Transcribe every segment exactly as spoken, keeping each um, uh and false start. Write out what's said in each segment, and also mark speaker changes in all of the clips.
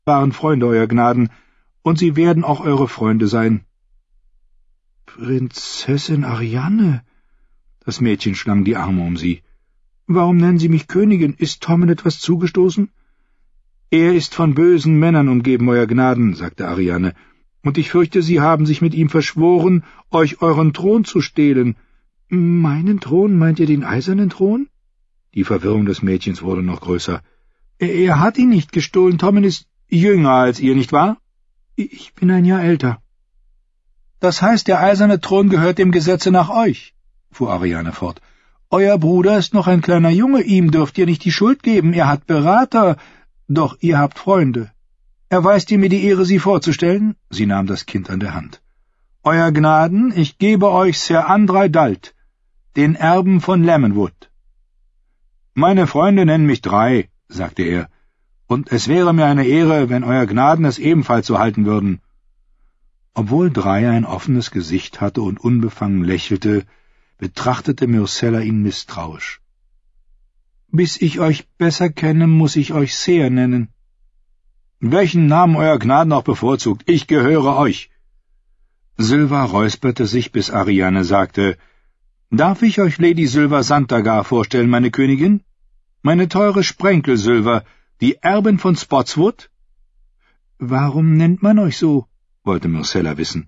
Speaker 1: waren Freunde, Euer Gnaden, und sie werden auch eure Freunde sein.« »Prinzessin Ariane«, das Mädchen schlang die Arme um sie. »Warum nennen Sie mich Königin? Ist Tommen etwas zugestoßen?« »Er ist von bösen Männern umgeben, Euer Gnaden«, sagte Ariane, »und ich fürchte, Sie haben sich mit ihm verschworen, euch euren Thron zu stehlen.« »Meinen Thron? Meint ihr den eisernen Thron?« Die Verwirrung des Mädchens wurde noch größer. »Er, er hat ihn nicht gestohlen. Tommen ist jünger als ihr, nicht wahr?« »Ich bin ein Jahr älter.« »Das heißt, der eiserne Thron gehört dem Gesetze nach euch«, fuhr Ariane fort. »Euer Bruder ist noch ein kleiner Junge, ihm dürft ihr nicht die Schuld geben, er hat Berater, doch ihr habt Freunde. Erweist ihr mir die Ehre, sie vorzustellen?« Sie nahm das Kind an der Hand. »Euer Gnaden, ich gebe euch Sir Andrei Dalt, den Erben von Lemonwood.« »Meine Freunde nennen mich Drei«, sagte er, »und es wäre mir eine Ehre, wenn Euer Gnaden es ebenfalls so halten würden.« Obwohl Drei ein offenes Gesicht hatte und unbefangen lächelte, betrachtete Myrcella ihn misstrauisch. »Bis ich euch besser kenne, muss ich euch Sir nennen.« »Welchen Namen Euer Gnaden auch bevorzugt, ich gehöre euch.« Sylva räusperte sich, bis Ariane sagte, »Darf ich euch Lady Sylva Santagar vorstellen, meine Königin? Meine teure Sprenkel Sylva, die Erbin von Spotswood?« »Warum nennt man euch so?« wollte Myrcella wissen.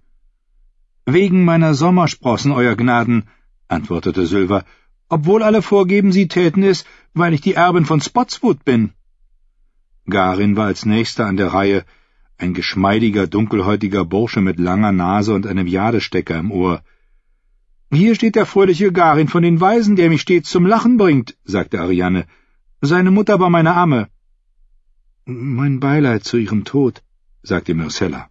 Speaker 1: »Wegen meiner Sommersprossen, Euer Gnaden«, antwortete Sylva, »obwohl alle vorgeben, sie täten es, weil ich die Erbin von Spotswood bin.« Garin war als Nächster an der Reihe, ein geschmeidiger, dunkelhäutiger Bursche mit langer Nase und einem Jadestecker im Ohr. »Hier steht der fröhliche Garin von den Weisen, der mich stets zum Lachen bringt«, sagte Ariane. »Seine Mutter war meine Amme.« »Mein Beileid zu ihrem Tod«, sagte Myrcella.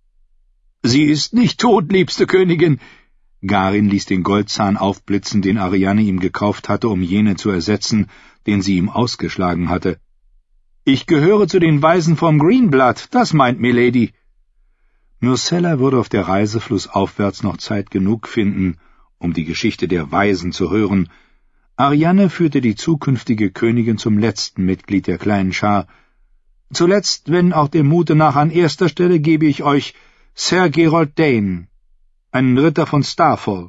Speaker 1: »Sie ist nicht tot, liebste Königin!« Garin ließ den Goldzahn aufblitzen, den Ariane ihm gekauft hatte, um jene zu ersetzen, den sie ihm ausgeschlagen hatte. »Ich gehöre zu den Weisen vom Greenblood, das meint Milady.« Myrcella würde auf der Reise flussaufwärts noch Zeit genug finden, um die Geschichte der Weisen zu hören. Ariane führte die zukünftige Königin zum letzten Mitglied der kleinen Schar. »Zuletzt, wenn auch dem Mute nach an erster Stelle, gebe ich euch Sir Gerold Dane, einen Ritter von Starfall.«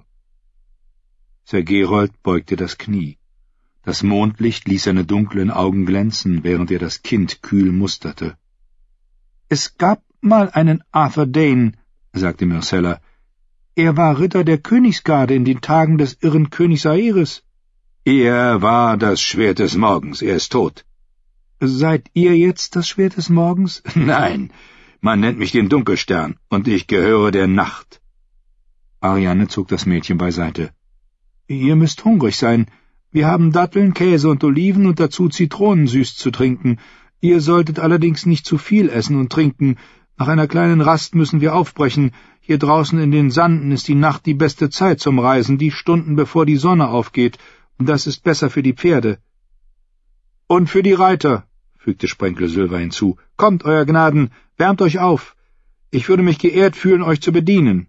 Speaker 1: Sir Gerold beugte das Knie. Das Mondlicht ließ seine dunklen Augen glänzen, während er das Kind kühl musterte. »Es gab mal einen Arthur Dane«, sagte Myrcella. »Er war Ritter der Königsgarde in den Tagen des irren Königs Aerys.« »Er war das Schwert des Morgens, er ist tot.« »Seid ihr jetzt das Schwert des Morgens?« »Nein, man nennt mich den Dunkelstern, und ich gehöre der Nacht.« Ariane zog das Mädchen beiseite. »Ihr müsst hungrig sein. Wir haben Datteln, Käse und Oliven und dazu Zitronensüß zu trinken. Ihr solltet allerdings nicht zu viel essen und trinken. Nach einer kleinen Rast müssen wir aufbrechen. Hier draußen in den Sanden ist die Nacht die beste Zeit zum Reisen, die Stunden bevor die Sonne aufgeht, und das ist besser für die Pferde.« »Und für die Reiter«, fügte Sprenkel Sylva hinzu. »Kommt, Euer Gnaden, wärmt euch auf. Ich würde mich geehrt fühlen, euch zu bedienen.«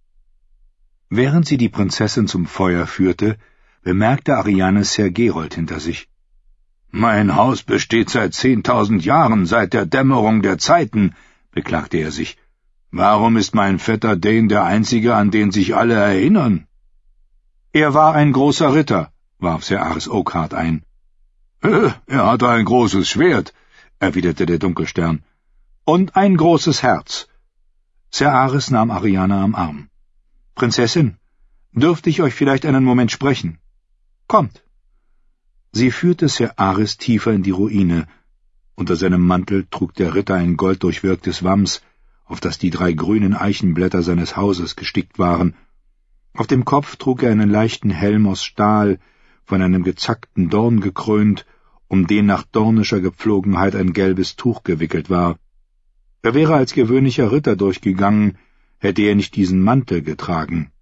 Speaker 1: Während sie die Prinzessin zum Feuer führte, bemerkte Ariane Sir Gerold hinter sich. »Mein Haus besteht seit zehntausend Jahren, seit der Dämmerung der Zeiten«, beklagte er sich. »Warum ist mein Vetter Dane der Einzige, an den sich alle erinnern?« »Er war ein großer Ritter«, warf Sir Aris Oakhart ein. »Er hatte ein großes Schwert«, erwiderte der Dunkelstern. »Und ein großes Herz.« Sir Aris nahm Ariane am Arm. »Prinzessin, dürfte ich euch vielleicht einen Moment sprechen? Kommt!« Sie führte Sir Aris tiefer in die Ruine. Unter seinem Mantel trug der Ritter ein golddurchwirktes Wams, auf das die drei grünen Eichenblätter seines Hauses gestickt waren. Auf dem Kopf trug er einen leichten Helm aus Stahl, von einem gezackten Dorn gekrönt, um den nach dornischer Gepflogenheit ein gelbes Tuch gewickelt war. Er wäre als gewöhnlicher Ritter durchgegangen, hätte er nicht diesen Mantel getragen.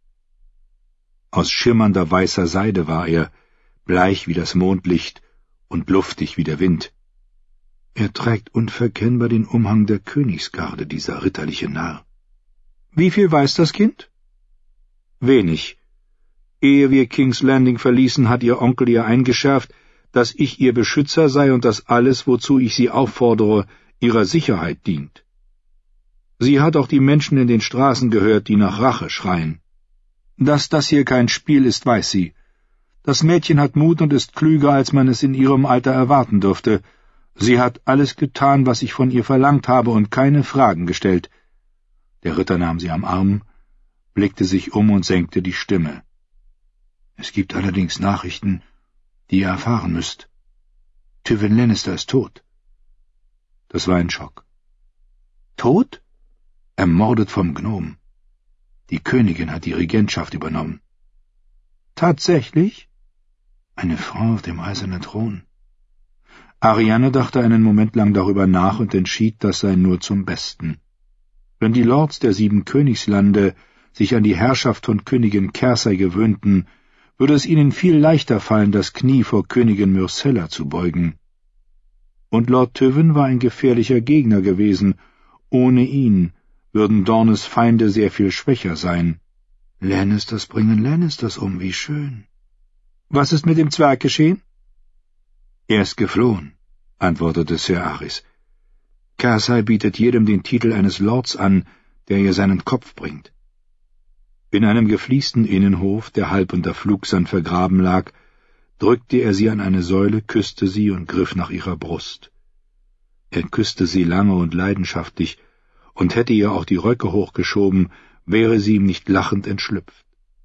Speaker 1: Aus schimmernder weißer Seide war er, bleich wie das Mondlicht und luftig wie der Wind. Er trägt unverkennbar den Umhang der Königsgarde, dieser ritterliche Narr. »Wie viel weiß das Kind?« »Wenig. Ehe wir King's Landing verließen, hat ihr Onkel ihr eingeschärft, dass ich ihr Beschützer sei und dass alles, wozu ich sie auffordere, ihrer Sicherheit dient. Sie hat auch die Menschen in den Straßen gehört, die nach Rache schreien. Dass das hier kein Spiel ist, weiß sie. Das Mädchen hat Mut und ist klüger, als man es in ihrem Alter erwarten dürfte. Sie hat alles getan, was ich von ihr verlangt habe, und keine Fragen gestellt. Der Ritter nahm sie am Arm, blickte sich um und senkte die Stimme. Es gibt allerdings Nachrichten, die ihr erfahren müsst. Tywin Lannister ist tot. Das war ein Schock. Tot? Ermordet vom Gnom. Die Königin hat die Regentschaft übernommen. Tatsächlich? Eine Frau auf dem eisernen Thron. Arianne dachte einen Moment lang darüber nach und entschied, das sei nur zum Besten. Wenn die Lords der sieben Königslande sich an die Herrschaft von Königin Cersei gewöhnten, würde es ihnen viel leichter fallen, das Knie vor Königin Myrcella zu beugen. Und Lord Tywin war ein gefährlicher Gegner gewesen. Ohne ihn würden Dornes Feinde sehr viel schwächer sein. Lannisters bringen Lannisters um, wie schön. Was ist mit dem Zwerg geschehen? Er ist geflohen, antwortete Ser Aris. Cersei bietet jedem den Titel eines Lords an, der ihr seinen Kopf bringt. In einem gefliesten Innenhof, der halb unter Flugsand vergraben lag, drückte er sie an eine Säule, küsste sie und griff nach ihrer Brust. Er küsste sie lange und leidenschaftlich, und hätte ihr auch die Röcke hochgeschoben, wäre sie ihm nicht lachend entschlüpft.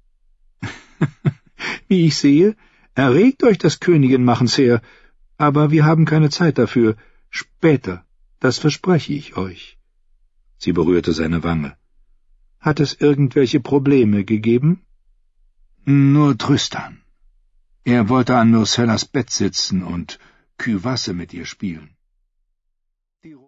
Speaker 1: Wie ich sehe, erregt euch das Königinmachen sehr, aber wir haben keine Zeit dafür. Später, das verspreche ich euch. Sie berührte seine Wange. Hat es irgendwelche Probleme gegeben? Nur Tristan. Er wollte an Myrcellas Bett sitzen und Küvasse mit ihr spielen.